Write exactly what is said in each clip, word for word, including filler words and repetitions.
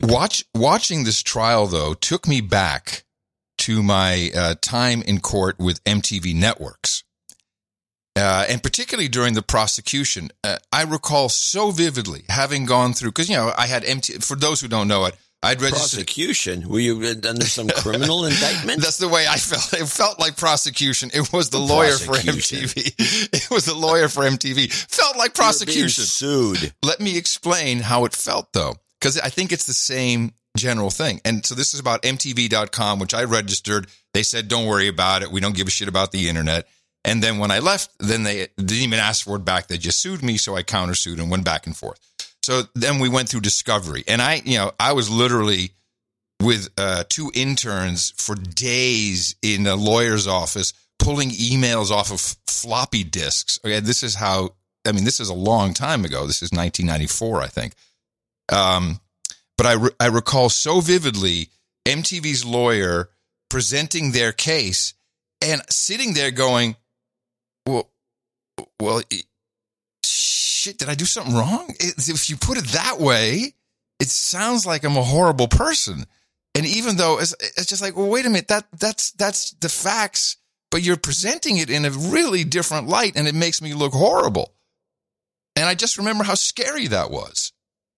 Watch watching this trial though took me back to my uh, time in court with M T V Networks. Uh, and particularly during the prosecution, uh, I recall so vividly having gone through, because, you know, I had M T V, for those who don't know it, I'd registered. Prosecution? Were you under some criminal indictment? That's the way I felt. It felt like prosecution. It was the, the lawyer for M T V. It was the lawyer for M T V. Felt like prosecution. Sued. Let me explain how it felt, though, because I think it's the same general thing. And so this is about M T V dot com, which I registered. They said, don't worry about it. We don't give a shit about the internet. And then when I left, then they didn't even ask for it back. They just sued me. So I countersued and went back and forth. So then we went through discovery. And I, you know, I was literally with uh, two interns for days in a lawyer's office, pulling emails off of floppy disks. Okay, this is how, I mean, this is a long time ago. This is nineteen ninety-four, I think. Um, but I, re- I recall so vividly M T V's lawyer presenting their case and sitting there going, well, well, it, shit, did I do something wrong? It, if you put it that way, it sounds like I'm a horrible person. And even though it's, it's just like, well, wait a minute, that that's that's the facts, but you're presenting it in a really different light, and it makes me look horrible. And I just remember how scary that was.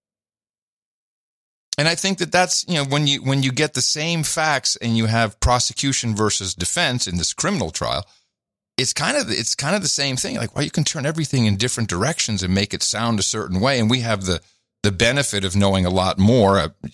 And I think that that's, you know, when you when you get the same facts and you have prosecution versus defense in this criminal trial, it's kind of it's kind of the same thing. Like, well, you can turn everything in different directions and make it sound a certain way. And we have the the benefit of knowing a lot more.